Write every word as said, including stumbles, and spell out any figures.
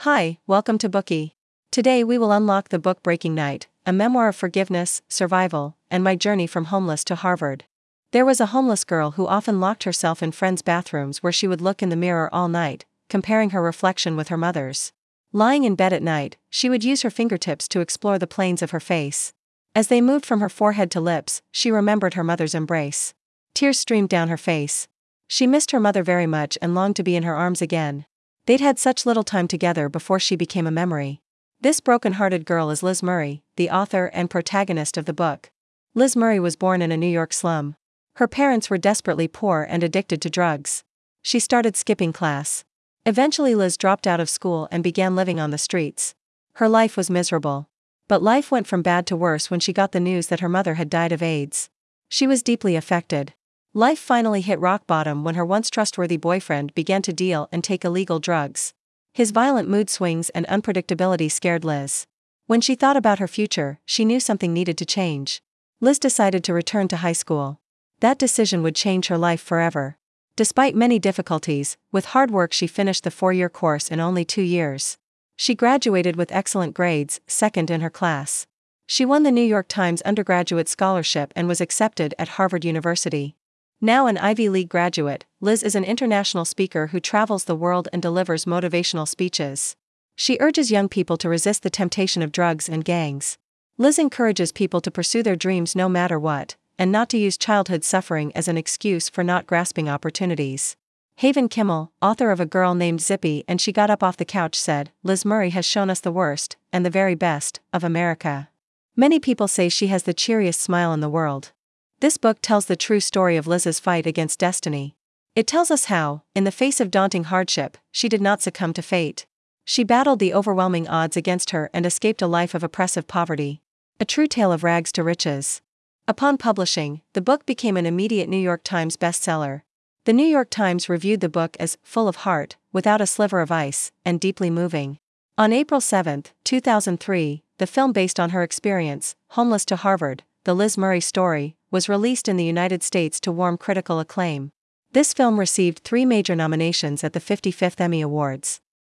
Hi, welcome to Bookie. Today we will unlock the book Breaking Night, a memoir of forgiveness, survival, and my journey from homeless to Harvard. There was a homeless girl who often locked herself in friends' bathrooms where she would look in the mirror all night, comparing her reflection with her mother's. Lying in bed at night, she would use her fingertips to explore the planes of her face. As they moved from her forehead to lips, she remembered her mother's embrace. Tears streamed down her face. She missed her mother very much and longed to be in her arms again. They'd had such little time together before she became a memory. This broken-hearted girl is Liz Murray, the author and protagonist of the book. Liz Murray was born in a New York slum. Her parents were desperately poor and addicted to drugs. She started skipping class. Eventually Liz dropped out of school and began living on the streets. Her life was miserable. But life went from bad to worse when she got the news that her mother had died of AIDS. She was deeply affected. Life finally hit rock bottom when her once trustworthy boyfriend began to deal and take illegal drugs. His violent mood swings and unpredictability scared Liz. When she thought about her future, she knew something needed to change. Liz decided to return to high school. That decision would change her life forever. Despite many difficulties, with hard work she finished the four-year course in only two years. She graduated with excellent grades, second in her class. She won the New York Times undergraduate scholarship and was accepted at Harvard University. Now an Ivy League graduate, Liz is an international speaker who travels the world and delivers motivational speeches. She urges young people to resist the temptation of drugs and gangs. Liz encourages people to pursue their dreams no matter what, and not to use childhood suffering as an excuse for not grasping opportunities. Haven Kimmel, author of A Girl Named Zippy and She Got Up Off the Couch, said, "Liz Murray has shown us the worst, and the very best, of America. Many people say she has the cheeriest smile in the world." This book tells the true story of Liz's fight against destiny. It tells us how, in the face of daunting hardship, she did not succumb to fate. She battled the overwhelming odds against her and escaped a life of oppressive poverty. A true tale of rags to riches. Upon publishing, the book became an immediate New York Times bestseller. The New York Times reviewed the book as full of heart, without a sliver of ice, and deeply moving. On April seventh, two thousand three, the film based on her experience, Homeless to Harvard, The Liz Murray Story, was released in the United States to warm critical acclaim. This film received three major nominations at the fifty-fifth Emmy Awards.